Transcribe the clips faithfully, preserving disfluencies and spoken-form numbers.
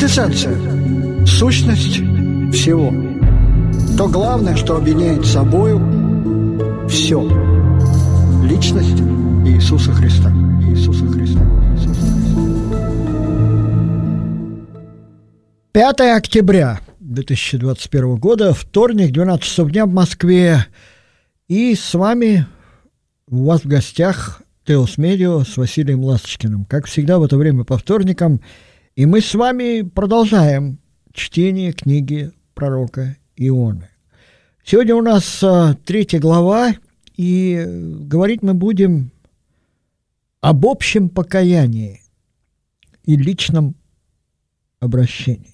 Квинтэссенция, сущность всего. То главное, что объединяет собою все. Личность Иисуса Христа. Иисуса Христа. Иисуса Христа. пятое октября две тысячи двадцать первого года, вторник, двенадцать часов дня в Москве. И с вами, у вас в гостях, Теос Медио с Василием Ласточкиным. Как всегда в это время по вторникам. И мы с вами продолжаем чтение книги пророка Ионы. Сегодня у нас а, третья глава, и говорить мы будем об общем покаянии и личном обращении.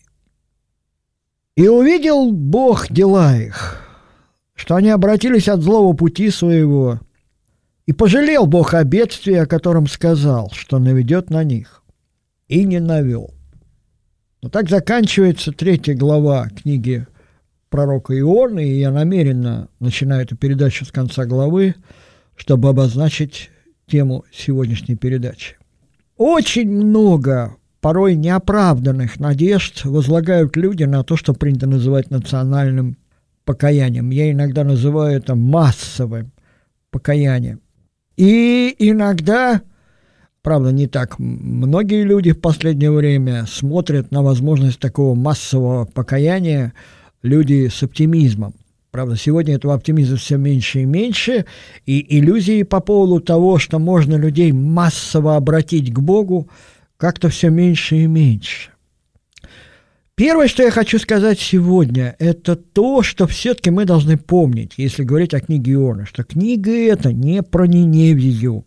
«И увидел Бог дела их, что они обратились от злого пути своего, и пожалел Бог о бедствии, о котором сказал, что наведет на них, и не навел». Но так заканчивается третья глава книги пророка Ионы, и я намеренно начинаю эту передачу с конца главы, чтобы обозначить тему сегодняшней передачи. Очень много порой неоправданных надежд возлагают люди на то, что принято называть национальным покаянием. Я иногда называю это массовым покаянием. И иногда, правда, не так многие люди в последнее время смотрят на возможность такого массового покаяния, люди с оптимизмом. Правда, сегодня этого оптимизма все меньше и меньше, и иллюзии по поводу того, что можно людей массово обратить к Богу, как-то все меньше и меньше. Первое, что я хочу сказать сегодня, это то, что все-таки мы должны помнить, если говорить о книге Ионы, что книга эта не про Ниневию,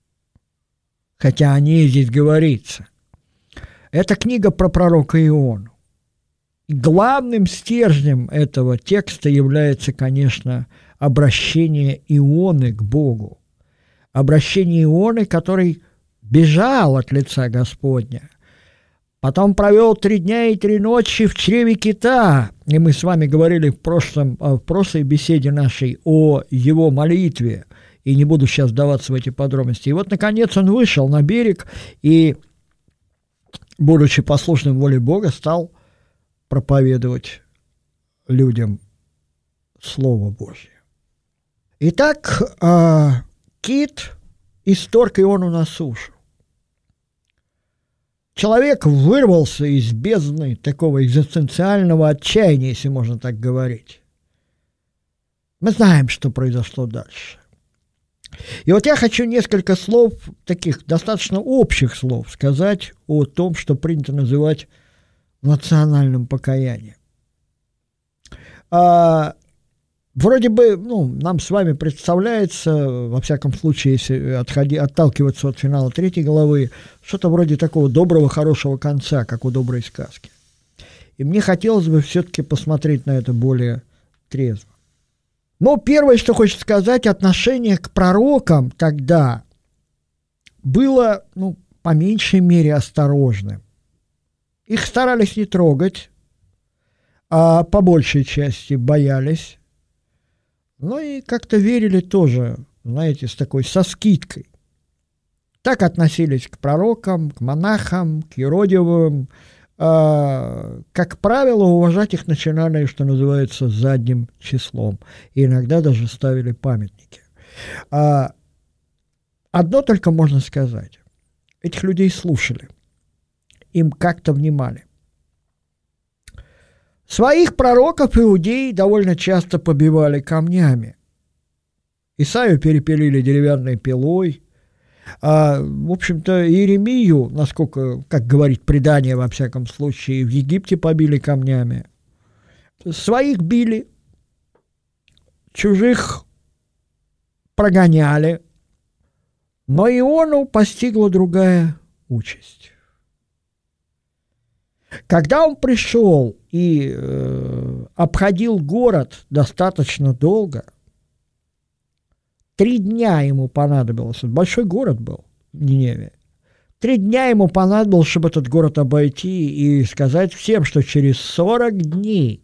хотя о ней здесь говорится. Это книга про пророка Иону. И главным стержнем этого текста является, конечно, обращение Ионы к Богу. Обращение Ионы, который бежал от лица Господня. Потом провел три дня и три ночи в чреве кита. И мы с вами говорили в, прошлом, в прошлой беседе нашей о его молитве. И не буду сейчас вдаваться в эти подробности. И вот, наконец, он вышел на берег и, будучи послушным воле Бога, стал проповедовать людям Слово Божье. Итак, кит исторг Иону на сушу. Человек вырвался из бездны такого экзистенциального отчаяния, если можно так говорить. Мы знаем, что произошло дальше. И вот я хочу несколько слов, таких достаточно общих слов, сказать о том, что принято называть национальным покаянием. А, вроде бы, ну, нам с вами представляется, во всяком случае, если отходи, отталкиваться от финала третьей главы, что-то вроде такого доброго, хорошего конца, как у доброй сказки. И мне хотелось бы все-таки посмотреть на это более трезво. Но первое, что хочется сказать, отношение к пророкам тогда было, ну, по меньшей мере осторожным. Их старались не трогать, а по большей части боялись. Ну и как-то верили тоже, знаете, с такой, со скидкой. Так относились к пророкам, к монахам, к юродивым. А, как правило, уважать их начинали, что называется, задним числом. И иногда даже ставили памятники. А, одно только можно сказать. Этих людей слушали. Им как-то внимали. Своих пророков иудеи довольно часто побивали камнями. Исаию перепилили деревянной пилой. А, в общем-то, Иеремию, насколько, как говорит предание, во всяком случае, в Египте побили камнями. Своих били, чужих прогоняли. Но Иону постигла другая участь. Когда он пришел и э, обходил город достаточно долго, три дня ему понадобилось, большой город был, Ниневия, три дня ему понадобилось, чтобы этот город обойти и сказать всем, что через сорок дней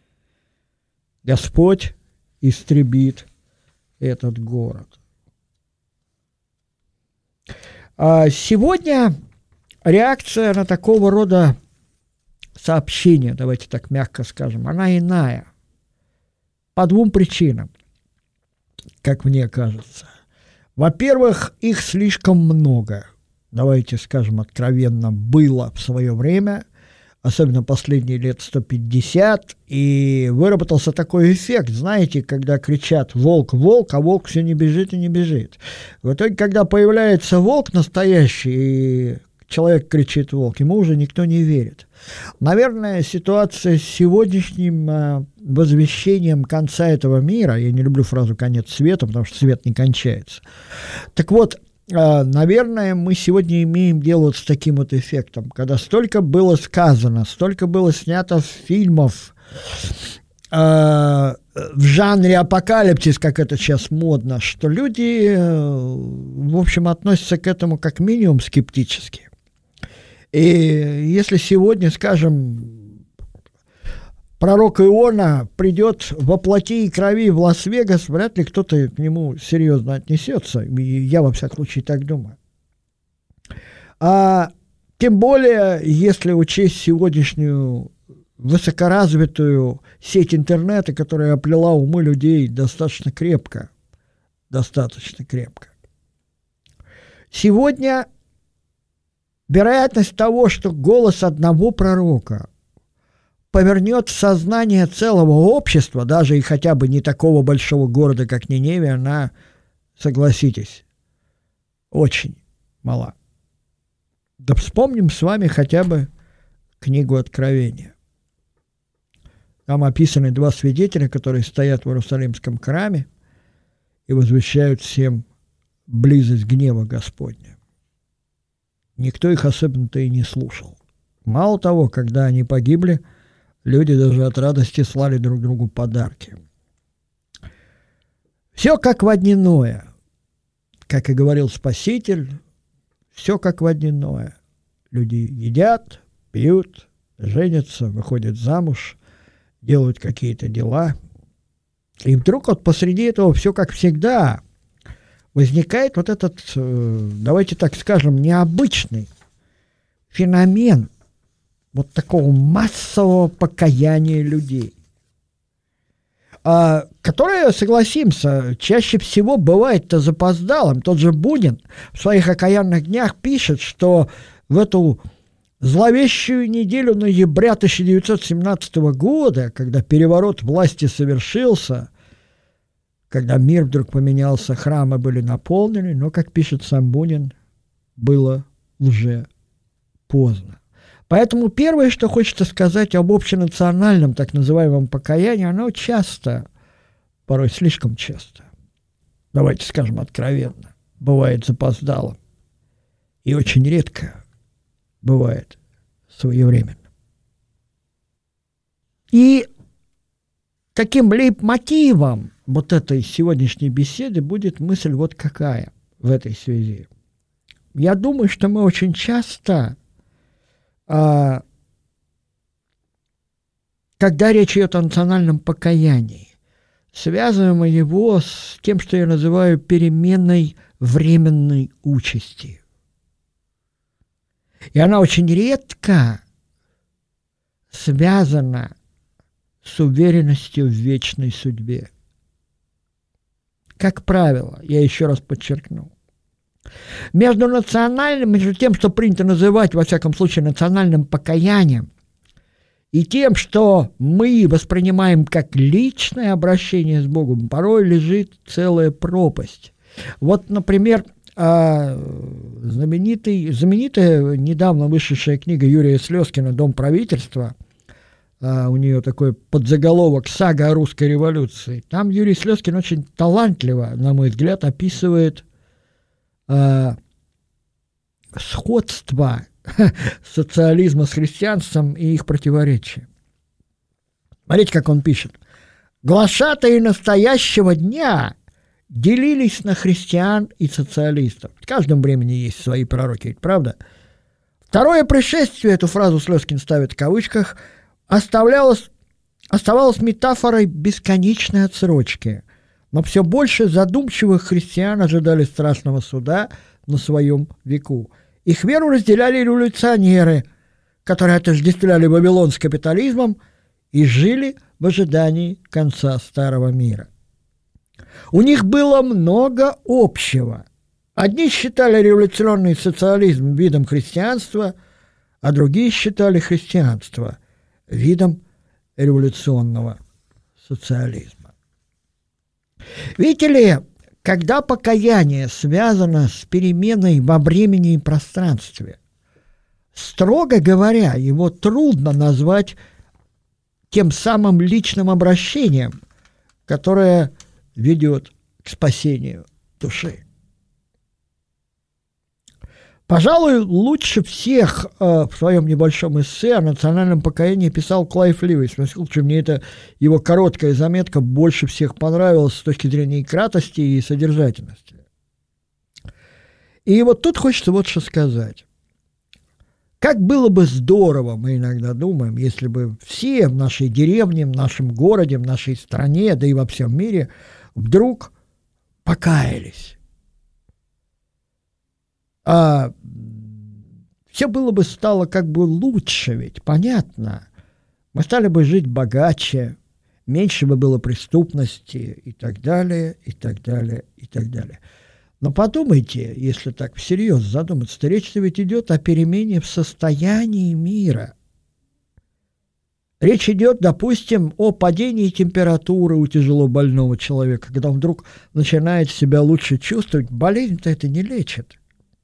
Господь истребит этот город. А сегодня реакция на такого рода сообщения, давайте так мягко скажем, она иная. По двум причинам, как мне кажется. Во-первых, их слишком много. Давайте скажем откровенно, было в свое время, особенно последние лет сто пятьдесят, и выработался такой эффект, знаете, когда кричат «волк, волк», а волк все не бежит и не бежит. В итоге, когда появляется волк настоящий, и человек кричит «волк», ему уже никто не верит. Наверное, ситуация с сегодняшним э, возвещением конца этого мира, я не люблю фразу «конец света», потому что свет не кончается. Так вот, э, наверное, мы сегодня имеем дело вот с таким вот эффектом, когда столько было сказано, столько было снято фильмов э, в жанре апокалипсис, как это сейчас модно, что люди, э, в общем, относятся к этому как минимум скептически. И если сегодня, скажем, пророк Иона придет во плоти и крови в Лас-Вегас, вряд ли кто-то к нему серьезно отнесется. Я, во всяком случае, так думаю. А тем более, если учесть сегодняшнюю высокоразвитую сеть интернета, которая оплела умы людей достаточно крепко. Достаточно крепко. Сегодня вероятность того, что голос одного пророка повернет сознание целого общества, даже и хотя бы не такого большого города, как Ниневия, она, согласитесь, очень мала. Да вспомним с вами хотя бы книгу Откровения. Там описаны два свидетеля, которые стоят в Иерусалимском храме и возвещают всем близость гнева Господня. Никто их особенно-то и не слушал. Мало того, когда они погибли, люди даже от радости слали друг другу подарки. Все как водяное, как и говорил Спаситель, все как водяное. Люди едят, пьют, женятся, выходят замуж, делают какие-то дела. И вдруг вот посреди этого все как всегда возникает вот этот, давайте так скажем, необычный феномен вот такого массового покаяния людей, которое, согласимся, чаще всего бывает-то запоздалым. Тот же Бунин в своих окаянных днях пишет, что в эту зловещую неделю ноября тысяча девятьсот семнадцатого года, когда переворот власти совершился, когда мир вдруг поменялся, храмы были наполнены, но, как пишет сам Бунин, было уже поздно. Поэтому первое, что хочется сказать об общенациональном так называемом покаянии, оно часто, порой слишком часто, давайте скажем откровенно, бывает запоздалым и очень редко бывает своевременно. И таким лейтмотивом вот этой сегодняшней беседы будет мысль вот какая в этой связи. Я думаю, что мы очень часто, а, когда речь идет о национальном покаянии, связываем его с тем, что я называю переменной временной участи. И она очень редко связана с уверенностью в вечной судьбе. Как правило, я еще раз подчеркну, между национальным, между тем, что принято называть, во всяком случае, национальным покаянием, и тем, что мы воспринимаем как личное обращение с Богом, порой лежит целая пропасть. Вот, например, знаменитый, знаменитая недавно вышедшая книга Юрия Слезкина «Дом правительства», у нее такой подзаголовок «Сага о русской революции». Там Юрий Слезкин очень талантливо, на мой взгляд, описывает э, сходство социализма с христианством и их противоречия. Смотрите, как он пишет. «Глашатаи настоящего дня делились на христиан и социалистов». В каждом времени есть свои пророки, правда? Второе пришествие, эту фразу Слезкин ставит в кавычках, оставалось, оставалось метафорой бесконечной отсрочки, но все больше задумчивых христиан ожидали страшного суда на своем веку. Их веру разделяли революционеры, которые отождествляли Вавилон с капитализмом и жили в ожидании конца старого мира. У них было много общего. Одни считали революционный социализм видом христианства, а другие считали христианство видом революционного социализма. Видите ли, когда покаяние связано с переменой во времени и пространстве, строго говоря, его трудно назвать тем самым личным обращением, которое ведет к спасению души. Пожалуй, лучше всех э, в своем небольшом эссе о национальном покаянии писал Клайв Льюис. В случае, мне эта его короткая заметка больше всех понравилась с точки зрения и кратости, и содержательности. И вот тут хочется вот что сказать. Как было бы здорово, мы иногда думаем, если бы все в нашей деревне, в нашем городе, в нашей стране, да и во всем мире вдруг покаялись. А все было бы стало как бы лучше, ведь понятно. Мы стали бы жить богаче, меньше бы было преступности и так далее, и так далее, и так далее. Но подумайте, если так всерьез задуматься, речь-то ведь идет о перемене в состоянии мира. Речь идет, допустим, о падении температуры у тяжелобольного человека, когда он вдруг начинает себя лучше чувствовать. Болезнь-то это не лечит.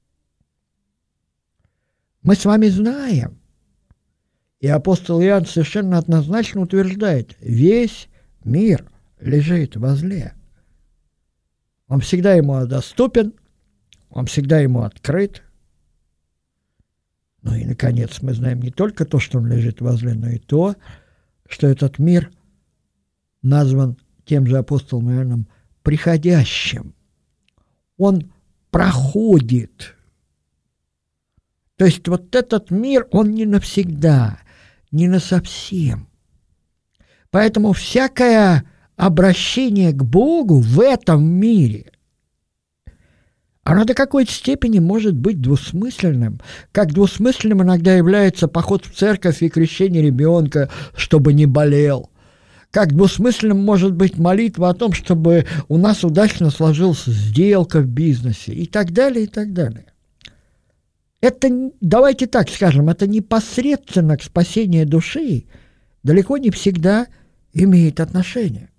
Мы с вами знаем, и апостол Иоанн совершенно однозначно утверждает, весь мир лежит возле. Он всегда ему доступен, он всегда ему открыт. Ну и, наконец, мы знаем не только то, что он лежит возле, но и то, что этот мир назван тем же апостолом Иоанном приходящим. Он проходит. То есть вот этот мир, он не навсегда, не насовсем. Поэтому всякое обращение к Богу в этом мире, оно до какой-то степени может быть двусмысленным. Как двусмысленным иногда является поход в церковь и крещение ребенка, чтобы не болел. Как двусмысленным может быть молитва о том, чтобы у нас удачно сложилась сделка в бизнесе и так далее, и так далее. Это, давайте так скажем, это непосредственно к спасению души далеко не всегда имеет отношение.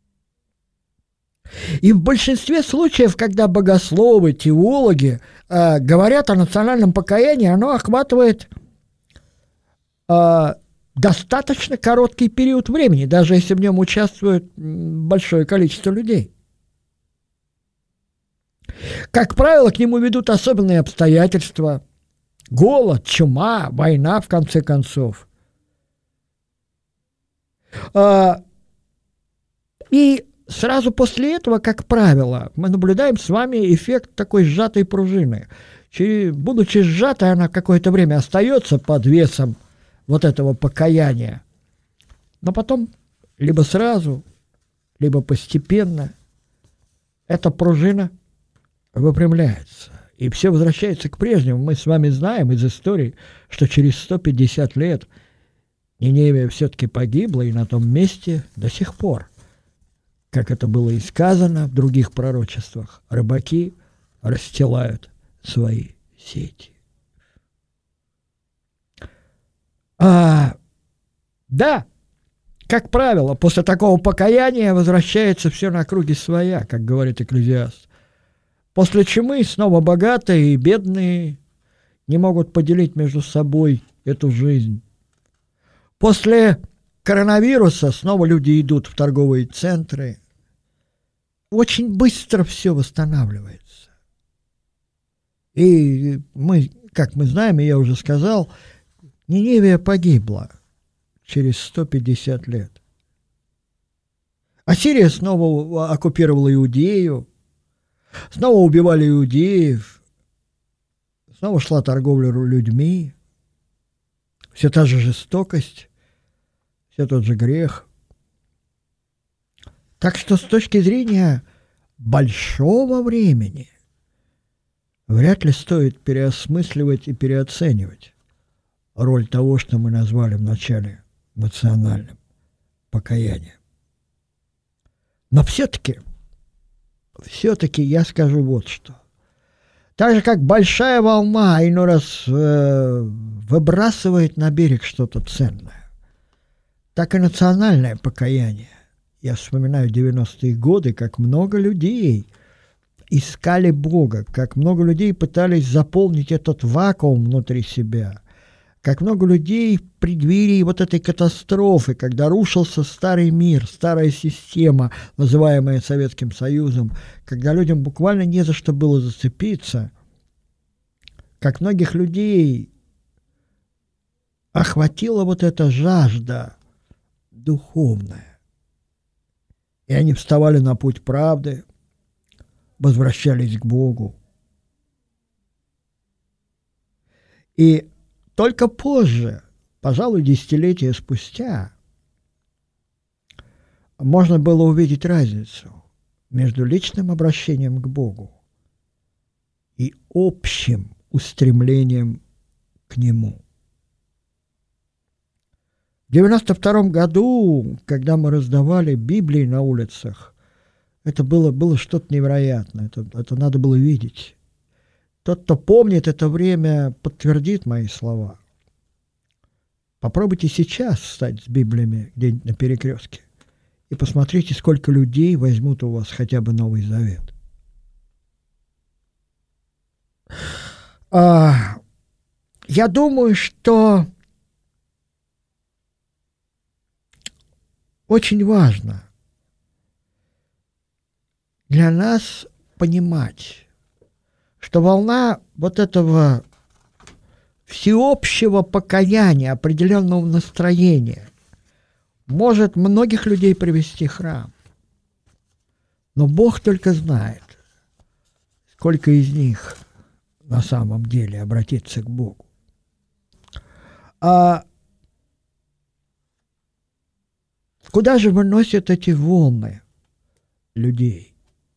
И в большинстве случаев, когда богословы, теологи э, говорят о национальном покаянии, оно охватывает э, достаточно короткий период времени, даже если в нем участвует большое количество людей. Как правило, к нему ведут особенные обстоятельства. Голод, чума, война, в конце концов. А, и сразу после этого, как правило, мы наблюдаем с вами эффект такой сжатой пружины. Будучи сжатой, она какое-то время остается под весом вот этого покаяния. Но потом либо сразу, либо постепенно эта пружина выпрямляется. И все возвращается к прежнему. Мы с вами знаем из истории, что через сто пятьдесят лет Ниневия все-таки погибла, и на том месте до сих пор, как это было и сказано в других пророчествах, рыбаки расстилают свои сети. А, да, как правило, после такого покаяния возвращается все на круги своя, как говорит Экклезиаст. После чумы снова богатые и бедные не могут поделить между собой эту жизнь. После коронавируса снова люди идут в торговые центры. Очень быстро все восстанавливается. И мы, как мы знаем, и я уже сказал, Ниневия погибла через сто пятьдесят лет. Ассирия снова оккупировала Иудею. Снова убивали иудеев, снова шла торговля людьми, все та же жестокость, все тот же грех. Так что с точки зрения большого времени вряд ли стоит переосмысливать и переоценивать роль того, что мы назвали вначале национальным покаянием. Но все-таки, все-таки я скажу вот что. Так же, как большая волна иной раз э, выбрасывает на берег что-то ценное, так и национальное покаяние. Я вспоминаю девяностые годы, как много людей искали Бога, как много людей пытались заполнить этот вакуум внутри себя, как много людей в преддверии вот этой катастрофы, когда рушился старый мир, старая система, называемая Советским Союзом, когда людям буквально не за что было зацепиться, как многих людей охватила вот эта жажда духовная. И они вставали на путь правды, возвращались к Богу. И только позже, пожалуй, десятилетия спустя, можно было увидеть разницу между личным обращением к Богу и общим устремлением к Нему. В девяносто втором году, когда мы раздавали Библии на улицах, это было, было что-то невероятное, это, это надо было видеть. Тот, кто помнит это время, подтвердит мои слова. Попробуйте сейчас встать с Библиями где-нибудь на перекрестке и посмотрите, сколько людей возьмут у вас хотя бы Новый Завет. А, я думаю, что очень важно для нас понимать, что волна вот этого всеобщего покаяния, определенного настроения может многих людей привести в храм. Но Бог только знает, сколько из них на самом деле обратится к Богу. А куда же выносят эти волны людей?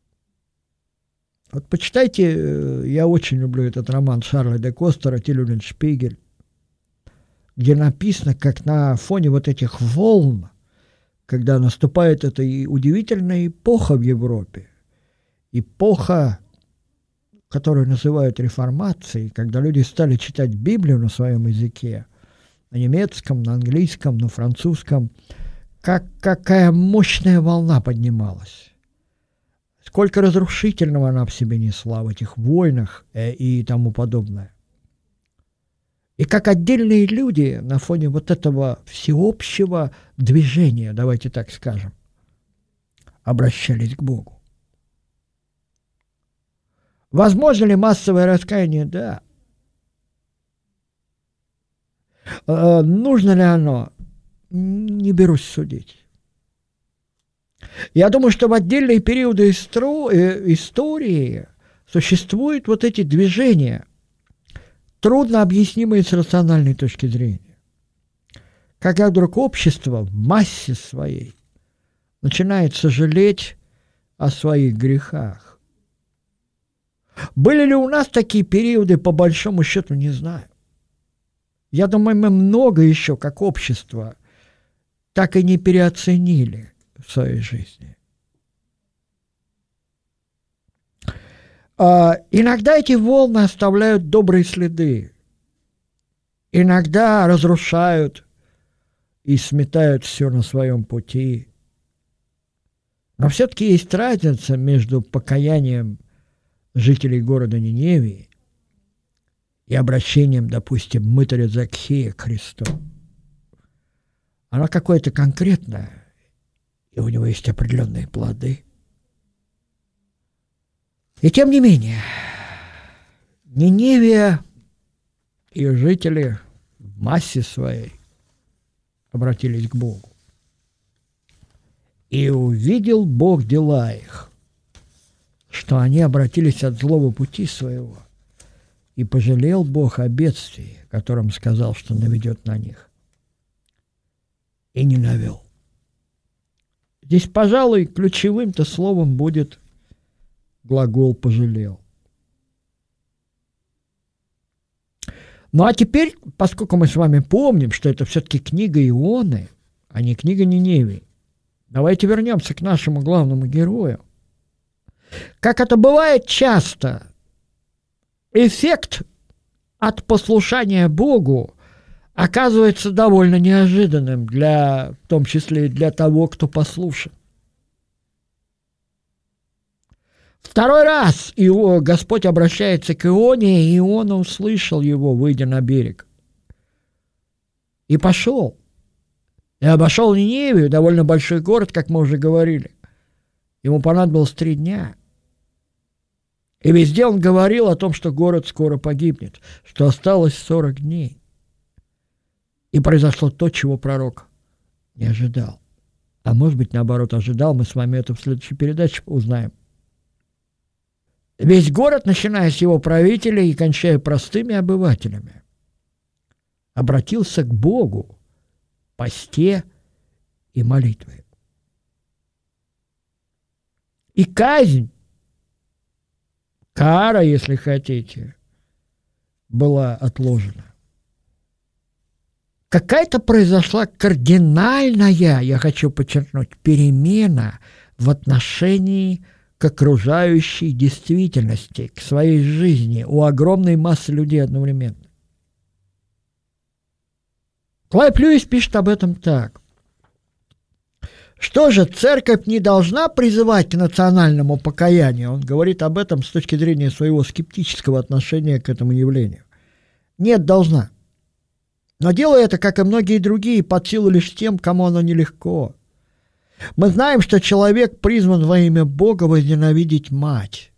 Вот почитайте, я очень люблю этот роман Шарля де Костера «Тиль Eulenspiegel», где написано, как на фоне вот этих волн, когда наступает эта удивительная эпоха в Европе, эпоха, которую называют реформацией, когда люди стали читать Библию на своем языке, на немецком, на английском, на французском, как какая мощная волна поднималась. Сколько разрушительного она в себе несла в этих войнах э, и тому подобное. И как отдельные люди на фоне вот этого всеобщего движения, давайте так скажем, обращались к Богу. Возможно ли массовое раскаяние? Да. Э, нужно ли оно? Не берусь судить. Я думаю, что в отдельные периоды истории существуют вот эти движения, трудно объяснимые с рациональной точки зрения. Когда вдруг общество в массе своей начинает сожалеть о своих грехах. Были ли у нас такие периоды, по большому счету, не знаю. Я думаю, мы много еще, как общество, так и не переоценили в своей жизни. А, иногда эти волны оставляют добрые следы, иногда разрушают и сметают все на своем пути. Но все-таки есть разница между покаянием жителей города Ниневии и обращением, допустим, мытаря Закхея к Христу. Оно какое-то конкретное, и у него есть определенные плоды. И тем не менее, Ниневия и жители в массе своей обратились к Богу. И увидел Бог дела их, что они обратились от злого пути своего, и пожалел Бог о бедствии, которым сказал, что наведет на них, и не навел. Здесь, пожалуй, ключевым-то словом будет глагол «пожалел». Ну а теперь, поскольку мы с вами помним, что это все-таки книга Ионы, а не книга Ниневии, давайте вернемся к нашему главному герою. Как это бывает часто, эффект от послушания Богу оказывается довольно неожиданным, для, в том числе и для того, кто послушен. Второй раз его, Господь обращается к Ионе, и Иона услышал его, выйдя на берег. И пошел. И обошел Ниневию, довольно большой город, как мы уже говорили. Ему понадобилось три дня. И везде он говорил о том, что город скоро погибнет, что осталось сорок дней. И произошло то, чего пророк не ожидал. А может быть, наоборот, ожидал. Мы с вами это в следующей передаче узнаем. Весь город, начиная с его правителей и кончая простыми обывателями, обратился к Богу в посте и молитве. И казнь, кара, если хотите, была отложена. Какая-то произошла кардинальная, я хочу подчеркнуть, перемена в отношении к окружающей действительности, к своей жизни у огромной массы людей одновременно. Клайв Льюис пишет об этом так. Что же, церковь не должна призывать к национальному покаянию? Он говорит об этом с точки зрения своего скептического отношения к этому явлению. Нет, должна. Но делая это, как и многие другие, под силу лишь тем, кому оно нелегко. Мы знаем, что человек призван во имя Бога возненавидеть мать.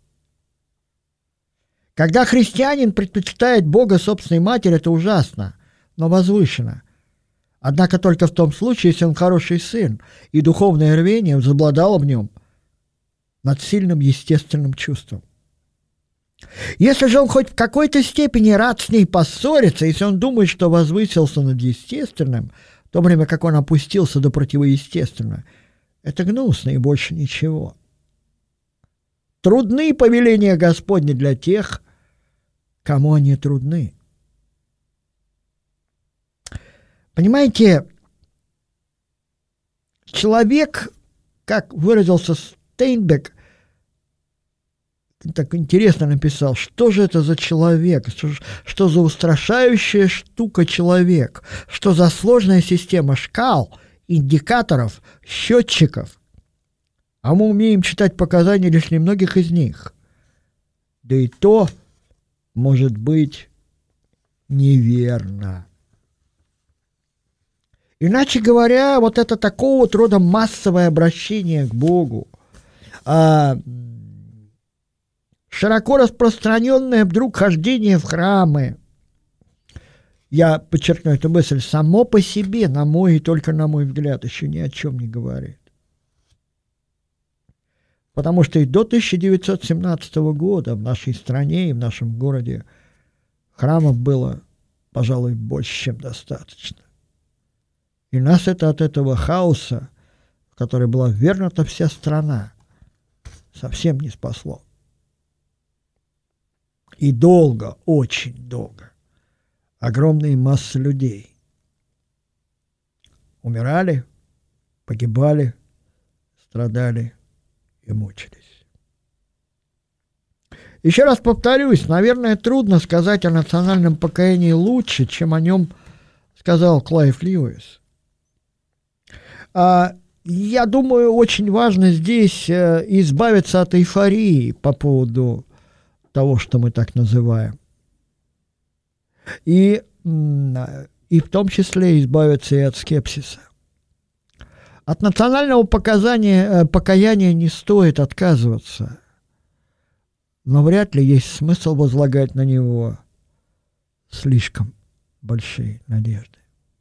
Когда христианин предпочитает Бога собственной матери, это ужасно, но возвышенно. Однако только в том случае, если он хороший сын, и духовное рвение возобладало в нем над сильным естественным чувством. Если же он хоть в какой-то степени рад с ней поссориться, если он думает, что возвысился над естественным, в то время как он опустился до противоестественного, это гнусно и больше ничего. Трудны повеления Господни для тех, кому они трудны. Понимаете, человек, как выразился Стейнбек, так интересно написал, что же это за человек, что, что за устрашающая штука человек, что за сложная система шкал, индикаторов, счетчиков. А мы умеем читать показания лишь немногих из них. Да и то может быть неверно. Иначе говоря, вот это такого вот рода массовое обращение к Богу, а, широко распространенное вдруг хождение в храмы, я подчеркну эту мысль, само по себе, на мой и только на мой взгляд, еще ни о чем не говорит. Потому что и до тысяча девятьсот семнадцатого года в нашей стране и в нашем городе храмов было, пожалуй, больше, чем достаточно. И нас это от этого хаоса, в который была ввергнута вся страна, совсем не спасло. И долго, очень долго, огромные массы людей умирали, погибали, страдали и мучились. Еще раз повторюсь, наверное, трудно сказать о национальном покаянии лучше, чем о нем сказал Клайв Льюис. А, я думаю, очень важно здесь избавиться от эйфории по поводу того, что мы так называем. И, и в том числе избавиться и от скепсиса. От национального показания, покаяния не стоит отказываться, но вряд ли есть смысл возлагать на него слишком большие надежды.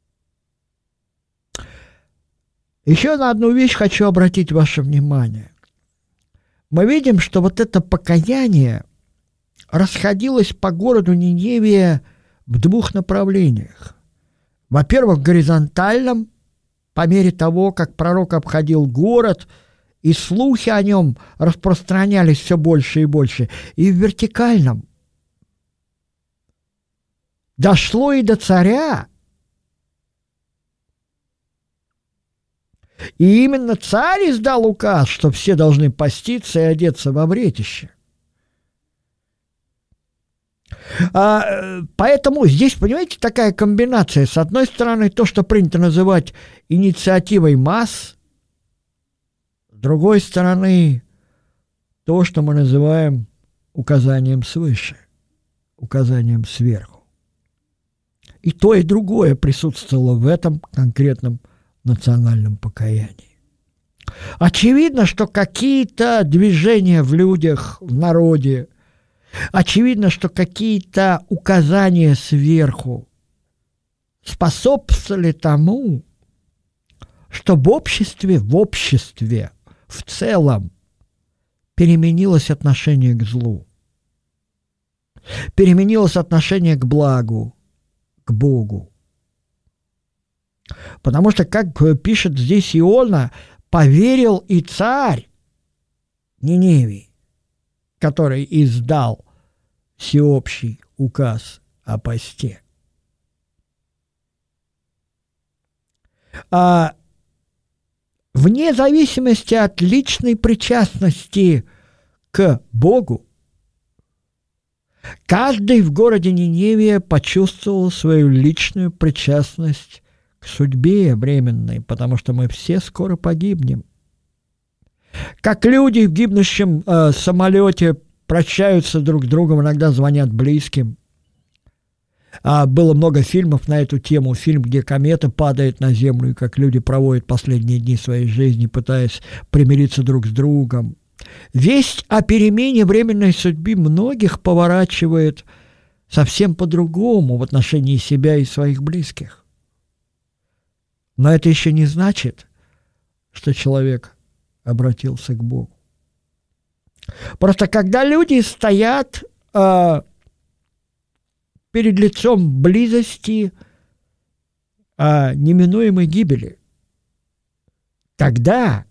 Еще на одну вещь хочу обратить ваше внимание. Мы видим, что вот это покаяние расходилось по городу Ниневия в двух направлениях. Во-первых, в горизонтальном, по мере того, как пророк обходил город, и слухи о нем распространялись все больше и больше, и в вертикальном. дошло и до царя. И именно царь издал указ, что все должны поститься и одеться в обретище. А, поэтому здесь, понимаете, такая комбинация. С одной стороны, то, что принято называть инициативой масс, с другой стороны, то, что мы называем указанием свыше, указанием сверху. И то, и другое присутствовало в этом конкретном национальном покаянии. Очевидно, что какие-то движения в людях, в народе, очевидно, что какие-то указания сверху способствовали тому, что в обществе, в обществе в целом переменилось отношение к злу, переменилось отношение к благу, к Богу. Потому что, как пишет здесь Иона, поверил и царь Ниневии, который издал всеобщий указ о посте. А вне зависимости от личной причастности к Богу, каждый в городе Ниневия почувствовал свою личную причастность к судьбе временной, потому что мы все скоро погибнем. Как люди в гибнущем э, самолете прощаются друг с другом, иногда звонят близким. А было много фильмов на эту тему. Фильм, где комета падает на Землю, и как люди проводят последние дни своей жизни, пытаясь примириться друг с другом. Весть о перемене временной судьбы многих поворачивает совсем по-другому в отношении себя и своих близких. Но это еще не значит, что человек обратился к Богу. Просто когда люди стоят э, перед лицом близости э, неминуемой гибели, тогда,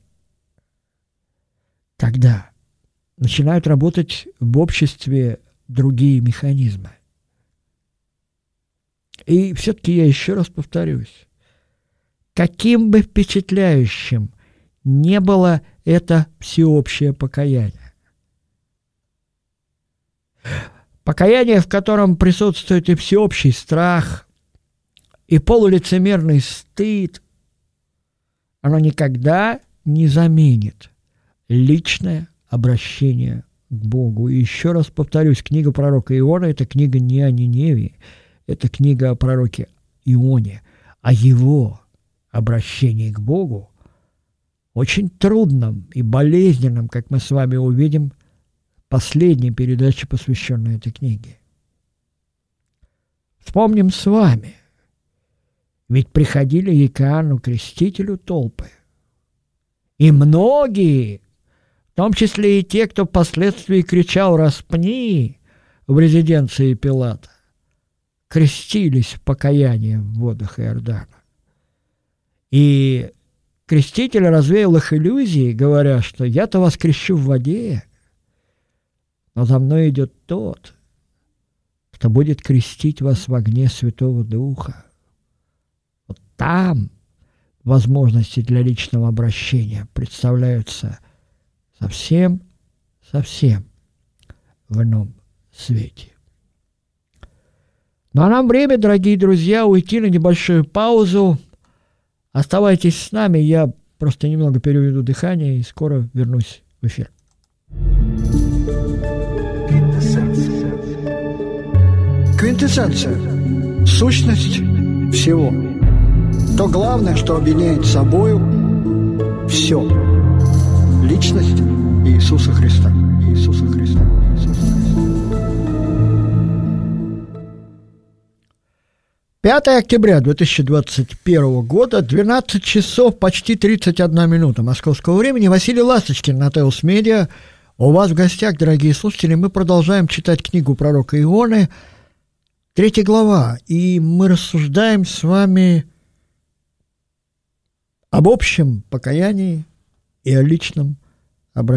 тогда начинают работать в обществе другие механизмы. И все-таки я еще раз повторюсь, каким бы впечатляющим не было это всеобщее покаяние, покаяние, в котором присутствует и всеобщий страх, и полулицемерный стыд, оно никогда не заменит личное обращение к Богу. И еще раз повторюсь, книга пророка Иона – это книга не о Ниневии, это книга о пророке Ионе, о его обращении к Богу, очень трудном и болезненном, как мы с вами увидим, последней передаче, посвященной этой книге. Вспомним с вами, ведь приходили к Иоанну Крестителю толпы, и многие, в том числе и те, кто впоследствии кричал «распни» в резиденции Пилата, крестились в покаянии в водах Иордана. И креститель развеял их иллюзии, говоря, что я-то вас крещу в воде, но за мной идет тот, кто будет крестить вас в огне Святого Духа. Вот там возможности для личного обращения представляются совсем, совсем в ином свете. Ну а нам время, дорогие друзья, уйти на небольшую паузу. Оставайтесь с нами, я просто немного переведу дыхание и скоро вернусь в эфир. Квинтэссенция. Сущность всего. То главное, что объединяет собою все. Личность Иисуса Христа. Иисуса Христа. Иисуса Христа. пятое октября две тысячи двадцать первого года, двенадцать часов почти тридцать одна минута московского времени. Василий Ласточкин на Теос Медиа. У вас в гостях, дорогие слушатели, мы продолжаем читать книгу пророка Ионы, третья глава, и мы рассуждаем с вами об общем покаянии и о личном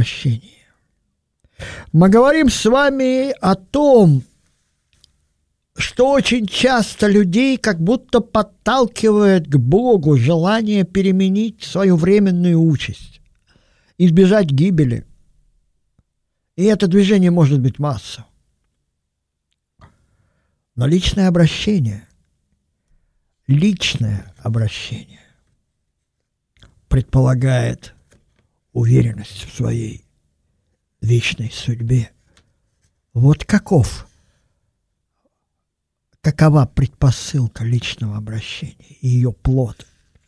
обращении. Мы говорим с вами о том, что очень часто людей как будто подталкивает к Богу желание переменить свою временную участь, избежать гибели. И это движение может быть массовым. Но личное обращение, личное обращение предполагает уверенность в своей вечной судьбе. Вот каков, какова предпосылка личного обращения и ее плод.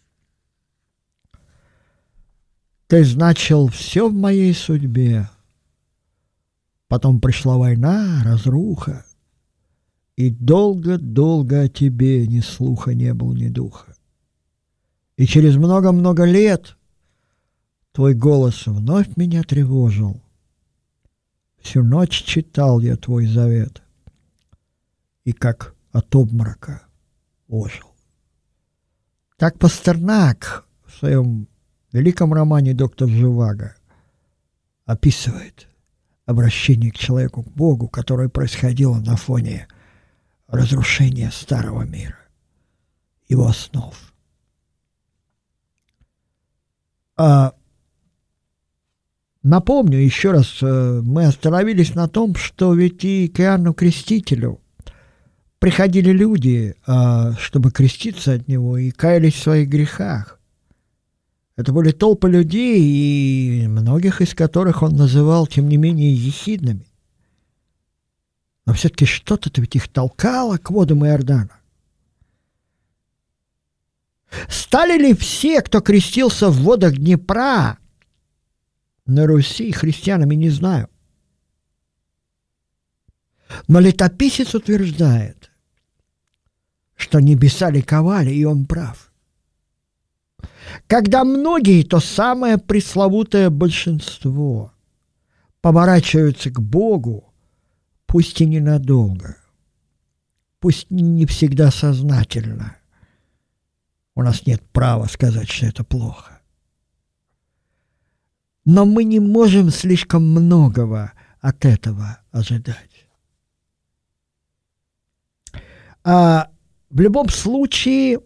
Ты значил все в моей судьбе. Потом пришла война, разруха, и долго-долго о тебе ни слуха не было, ни духа. И через много-много лет твой голос вновь меня тревожил. Всю ночь читал я твой завет, и как от обморока ожил. Так Пастернак в своем великом романе «Доктор Живаго» описывает обращение к человеку, к Богу, которое происходило на фоне разрушения старого мира, его основ. А, напомню еще раз, мы остановились на том, что ведь и к Иоанну Крестителю приходили люди, чтобы креститься от него, и каялись в своих грехах. Это были толпы людей, и многих из которых он называл, тем не менее, ехидными. Но все-таки что-то-то ведь их толкало к водам Иордана. Стали ли все, кто крестился в водах Днепра на Руси, христианами, не знаю. Но летописец утверждает, что небеса ликовали, и он прав. Когда многие, то самое пресловутое большинство, поворачиваются к Богу, пусть и ненадолго, пусть не всегда сознательно, у нас нет права сказать, что это плохо. Но мы не можем слишком многого от этого ожидать. А в любом случае,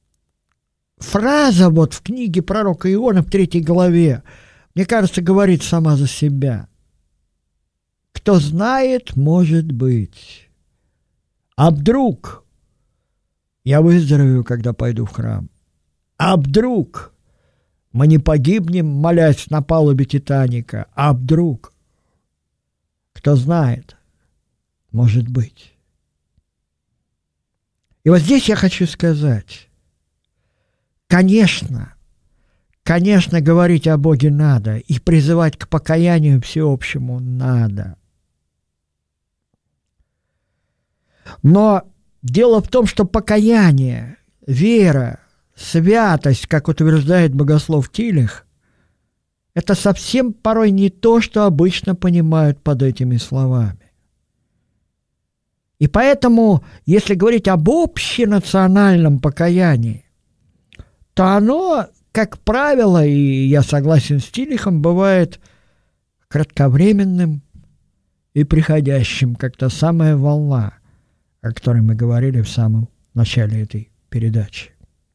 фраза вот в книге пророка Иона в третьей главе, мне кажется, говорит сама за себя. Кто знает, может быть. А вдруг я выздоровею, когда пойду в храм? А вдруг мы не погибнем, молясь на палубе Титаника? А вдруг? Кто знает, может быть. И вот здесь я хочу сказать, конечно, конечно, говорить о Боге надо, и призывать к покаянию всеобщему надо. Но дело в том, что покаяние, вера, святость, как утверждает богослов Тилих, это совсем порой не то, что обычно понимают под этими словами. И поэтому, если говорить об общенациональном покаянии, то оно, как правило, и я согласен с Тилихом, бывает кратковременным и приходящим, как та самая волна, о которой мы говорили в самом начале этой передачи.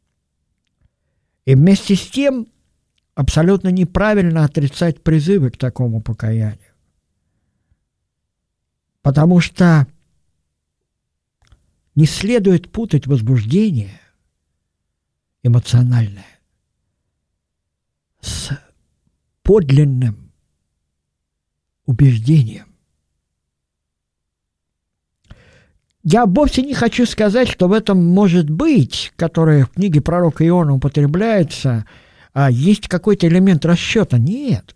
И вместе с тем абсолютно неправильно отрицать призывы к такому покаянию. Потому что не следует путать возбуждение эмоциональное с подлинным убеждением. Я вовсе не хочу сказать, что в этом может быть, которое в книге пророка Иона употребляется, а есть какой-то элемент расчета. Нет.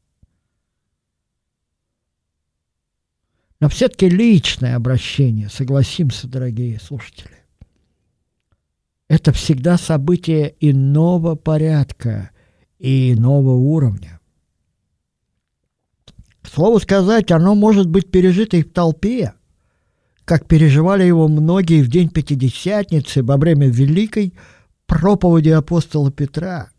Но все-таки личное обращение, согласимся, дорогие слушатели, это всегда событие иного порядка и иного уровня. К слову сказать, оно может быть пережито и в толпе, как переживали его многие в день Пятидесятницы во время великой проповеди апостола Петра.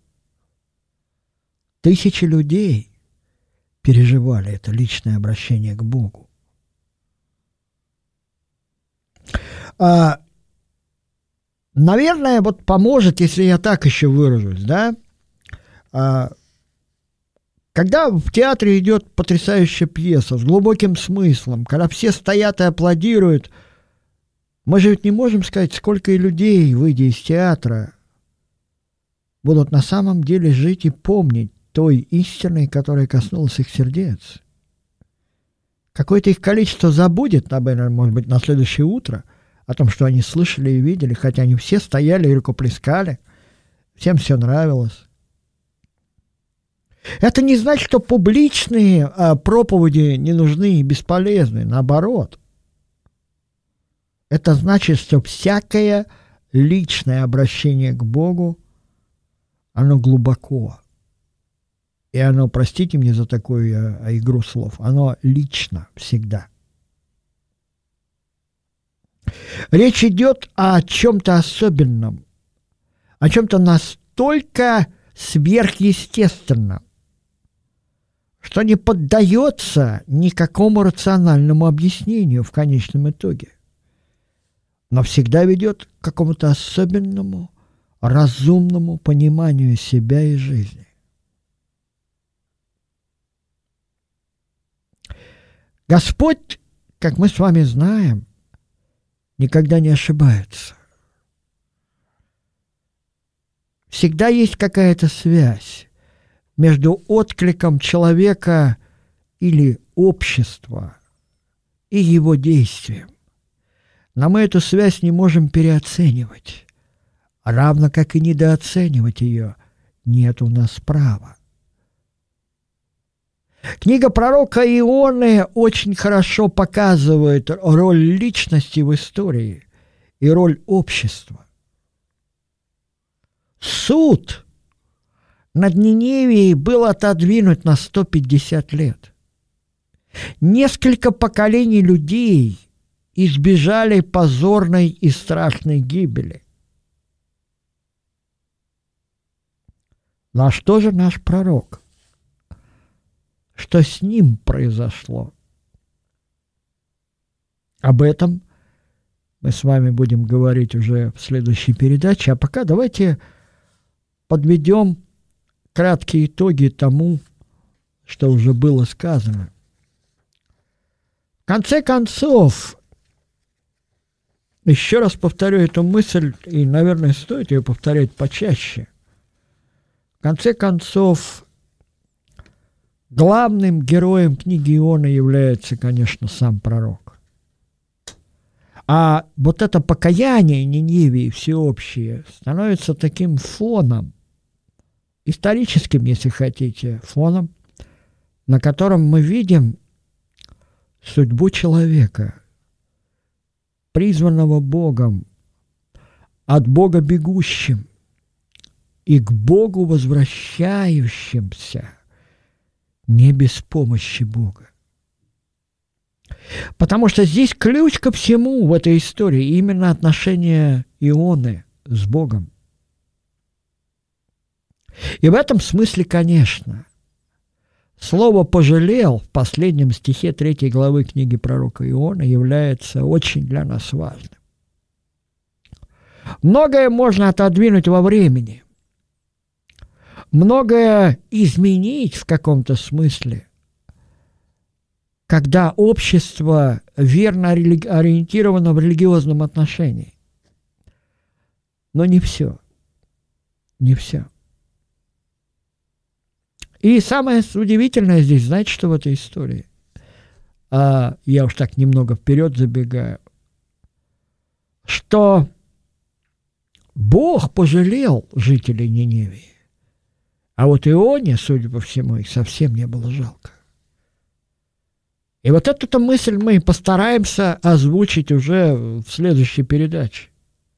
Тысячи людей переживали это личное обращение к Богу. А, наверное, вот поможет, если я так еще выражусь, да, а, когда в театре идет потрясающая пьеса с глубоким смыслом, когда все стоят и аплодируют, мы же ведь не можем сказать, сколько людей, выйдя из театра, будут на самом деле жить и помнить той истины, которая коснулась их сердец. Какое-то их количество забудет, наверное, может быть, на следующее утро о том, что они слышали и видели, хотя они все стояли и рукоплескали, всем все нравилось. Это не значит, что публичные а, проповеди не нужны и бесполезны, наоборот. Это значит, что всякое личное обращение к Богу, оно глубоко. И оно, простите мне за такую а, игру слов, оно лично всегда. Речь идет о чем-то особенном, о чем-то настолько сверхъестественном, что не поддается никакому рациональному объяснению в конечном итоге, но всегда ведет к какому-то особенному, разумному пониманию себя и жизни. Господь, как мы с вами знаем, никогда не ошибается. Всегда есть какая-то связь между откликом человека или общества и его действием. Но мы эту связь не можем переоценивать, равно как и недооценивать ее нет у нас права. Книга пророка Ионы очень хорошо показывает роль личности в истории и роль общества. Суд над Ниневией был отодвинут на сто пятьдесят лет. Несколько поколений людей избежали позорной и страшной гибели. Ну а что же наш пророк? Что с ним произошло? Об этом мы с вами будем говорить уже в следующей передаче. А пока давайте подведем краткие итоги тому, что уже было сказано. В конце концов, еще раз повторю эту мысль, и, наверное, стоит ее повторять почаще. В конце концов, главным героем книги Ионы является, конечно, сам пророк. А вот это покаяние Ниневии всеобщее становится таким фоном, историческим, если хотите, фоном, на котором мы видим судьбу человека, призванного Богом, от Бога бегущим и к Богу возвращающимся не без помощи Бога. Потому что здесь ключ ко всему в этой истории именно отношение Ионы с Богом. И в этом смысле, конечно, слово «пожалел» в последнем стихе третьей главы книги пророка Ионы является очень для нас важным. Многое можно отодвинуть во времени, многое изменить в каком-то смысле, когда общество верно ориентировано в религиозном отношении. Но не все. Не все. И самое удивительное здесь, знаете, что в этой истории? А, я уж так немного вперед забегаю. Что Бог пожалел жителей Ниневии. А вот Ионе, судя по всему, их совсем не было жалко. И вот эту мысль мы постараемся озвучить уже в следующей передаче.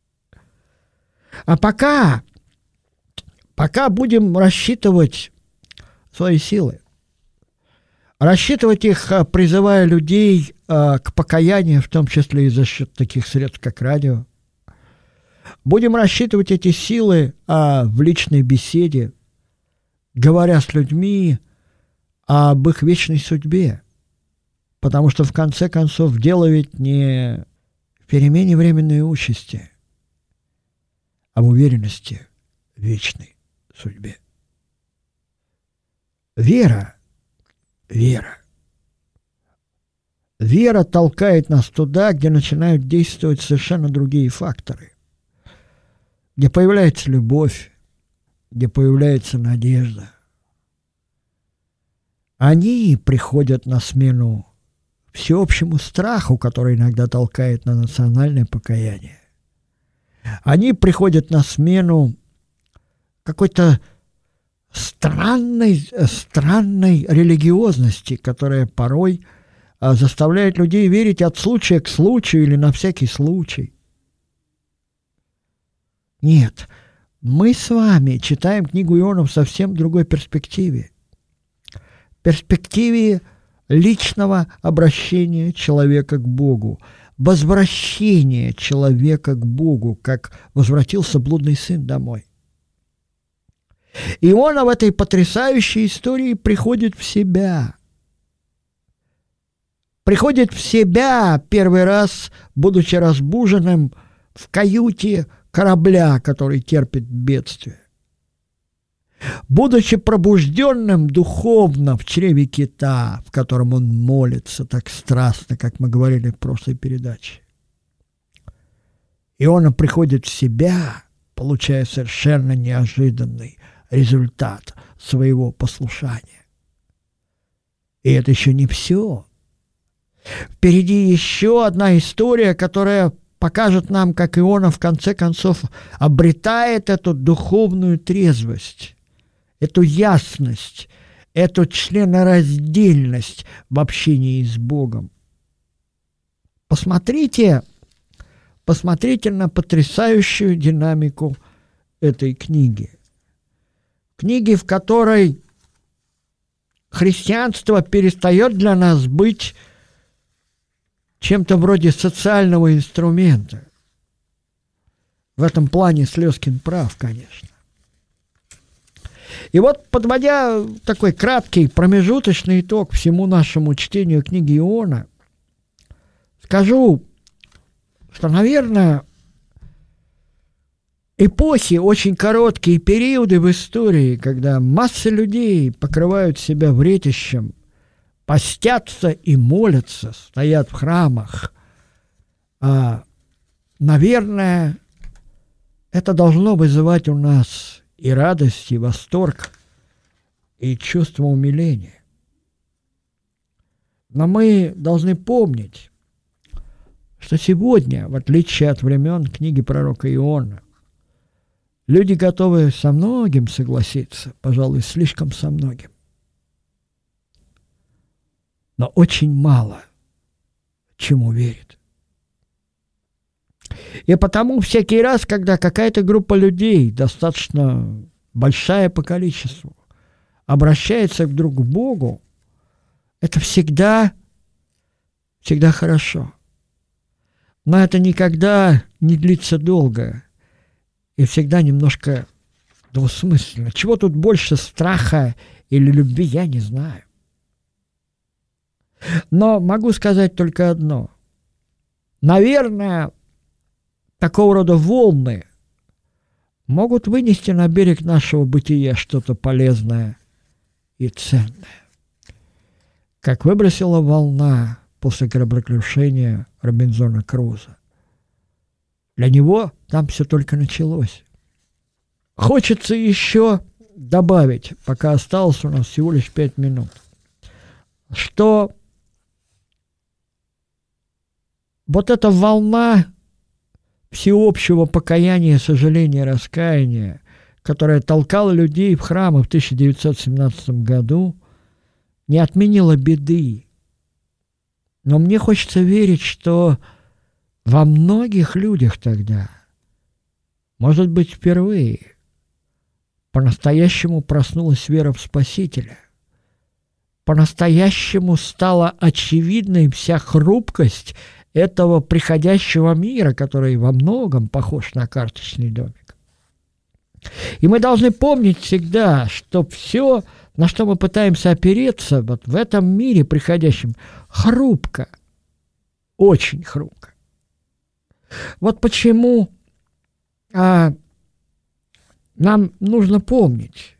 А пока, пока будем рассчитывать свои силы, рассчитывать их, призывая людей к покаянию, в том числе и за счет таких средств, как радио. Будем рассчитывать эти силы в личной беседе, говоря с людьми об их вечной судьбе. Потому что, в конце концов, дело ведь не в перемене временной участи, об уверенности в вечной судьбе. Вера, вера. Вера толкает нас туда, где начинают действовать совершенно другие факторы, где появляется любовь, где появляется надежда. Они приходят на смену всеобщему страху, который иногда толкает на национальное покаяние. Они приходят на смену какой-то странной, странной религиозности, которая порой заставляет людей верить от случая к случаю или на всякий случай. Нет, мы с вами читаем книгу Иона в совсем другой перспективе. Перспективе личного обращения человека к Богу, возвращения человека к Богу, как возвратился блудный сын домой. Иона в этой потрясающей истории приходит в себя. Приходит в себя первый раз, будучи разбуженным в каюте корабля, который терпит бедствие. Будучи пробужденным духовно в чреве кита, в котором он молится так страстно, как мы говорили в прошлой передаче. Иона приходит в себя, получая совершенно неожиданный результат своего послушания. И это еще не все. Впереди еще одна история, которая покажет нам, как Иона в конце концов обретает эту духовную трезвость, эту ясность, эту членораздельность в общении с Богом. Посмотрите, посмотрите на потрясающую динамику этой книги. Книги, в которой христианство перестает для нас быть чем-то вроде социального инструмента. В этом плане Слезкин прав, конечно. И вот, подводя такой краткий промежуточный итог всему нашему чтению книги Иона, скажу, что, наверное, эпохи, очень короткие периоды в истории, когда масса людей покрывают себя вретищем, постятся и молятся, стоят в храмах, а, наверное, это должно вызывать у нас и радость, и восторг, и чувство умиления. Но мы должны помнить, что сегодня, в отличие от времен книги пророка Иона, люди готовы со многим согласиться, пожалуй, слишком со многим. Но очень мало чему верит. И потому всякий раз, когда какая-то группа людей, достаточно большая по количеству, обращается вдруг к Богу, это всегда, всегда хорошо. Но это никогда не длится долго и всегда немножко двусмысленно. Чего тут больше, страха или любви, я не знаю. Но могу сказать только одно. Наверное, такого рода волны могут вынести на берег нашего бытия что-то полезное и ценное. Как выбросила волна после кораблекрушения Робинзона Круза. Для него там все только началось. Хочется еще добавить, пока осталось у нас всего лишь пять минут, что вот эта волна всеобщего покаяния, сожаления, раскаяния, которая толкала людей в храмы в тысяча девятьсот семнадцатом году, не отменила беды. Но мне хочется верить, что во многих людях тогда, может быть, впервые, по-настоящему проснулась вера в Спасителя. По-настоящему стала очевидной вся хрупкость этого приходящего мира, который во многом похож на карточный домик. И мы должны помнить всегда, что все, на что мы пытаемся опереться вот в этом мире приходящем, хрупко, очень хрупко. Вот почему а, нам нужно помнить,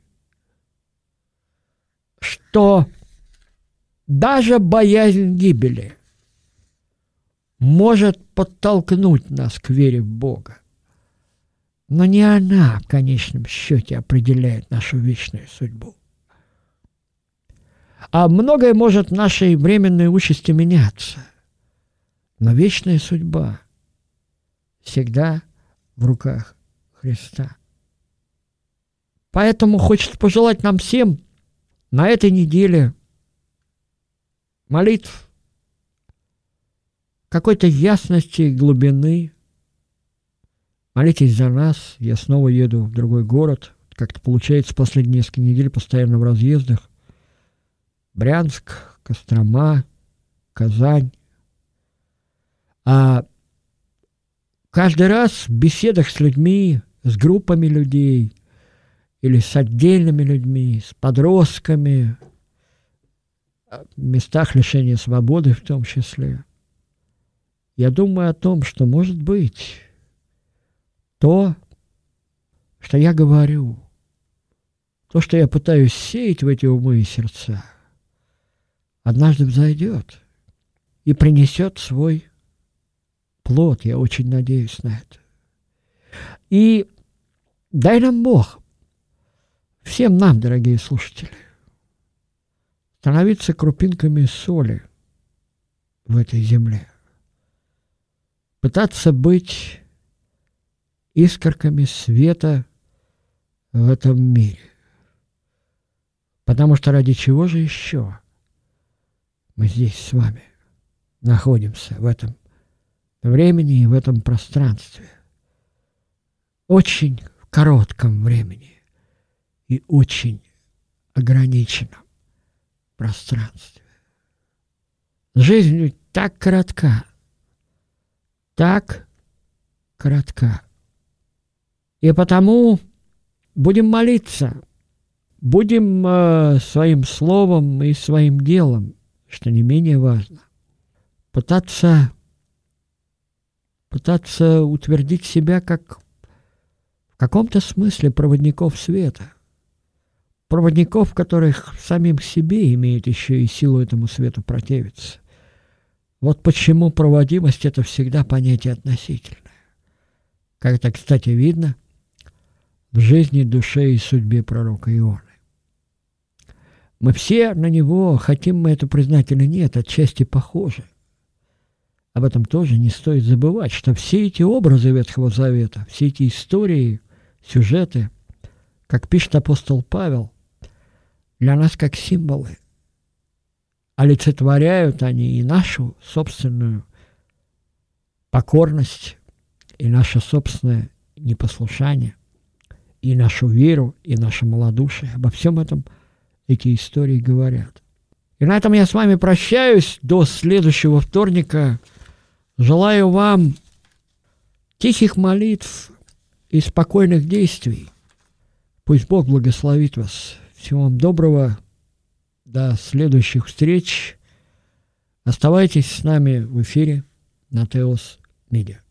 что даже боязнь гибели может подтолкнуть нас к вере в Бога. Но не она в конечном счете определяет нашу вечную судьбу. А многое может в нашей временной участи меняться. Но вечная судьба всегда в руках Христа. Поэтому хочется пожелать нам всем на этой неделе молитв, какой-то ясности и глубины. Молитесь за нас. Я снова еду в другой город. Как-то получается, последние несколько недель постоянно в разъездах. Брянск, Кострома, Казань. А каждый раз в беседах с людьми, с группами людей или с отдельными людьми, с подростками, в местах лишения свободы в том числе, я думаю о том, что, может быть, то, что я говорю, то, что я пытаюсь сеять в эти умы и сердца, однажды взойдет и принесет свой плод. Я очень надеюсь на это. И дай нам Бог, всем нам, дорогие слушатели, становиться крупинками соли в этой земле, пытаться быть искорками света в этом мире. Потому что ради чего же еще мы здесь с вами находимся в этом времени и в этом пространстве? Очень в коротком времени и очень ограниченном пространстве. Жизнь ведь так коротка, так коротка. И потому будем молиться, будем э, своим словом и своим делом, что не менее важно, пытаться, пытаться утвердить себя как в каком-то смысле проводников света, проводников, которых самим себе имеют еще и силу этому свету противиться. Вот почему проводимость – это всегда понятие относительное. Как это, кстати, видно в жизни, душе и судьбе пророка Ионы. Мы все на него, хотим мы это признать или нет, отчасти похожи. Об этом тоже не стоит забывать, что все эти образы Ветхого Завета, все эти истории, сюжеты, как пишет апостол Павел, для нас как символы. Олицетворяют они и нашу собственную покорность, и наше собственное непослушание, и нашу веру, и наше малодушие. Обо всем этом эти истории говорят. И на этом я с вами прощаюсь до следующего вторника. Желаю вам тихих молитв и спокойных действий. Пусть Бог благословит вас. Всего вам доброго. До следующих встреч. Оставайтесь с нами в эфире на Теос Медиа.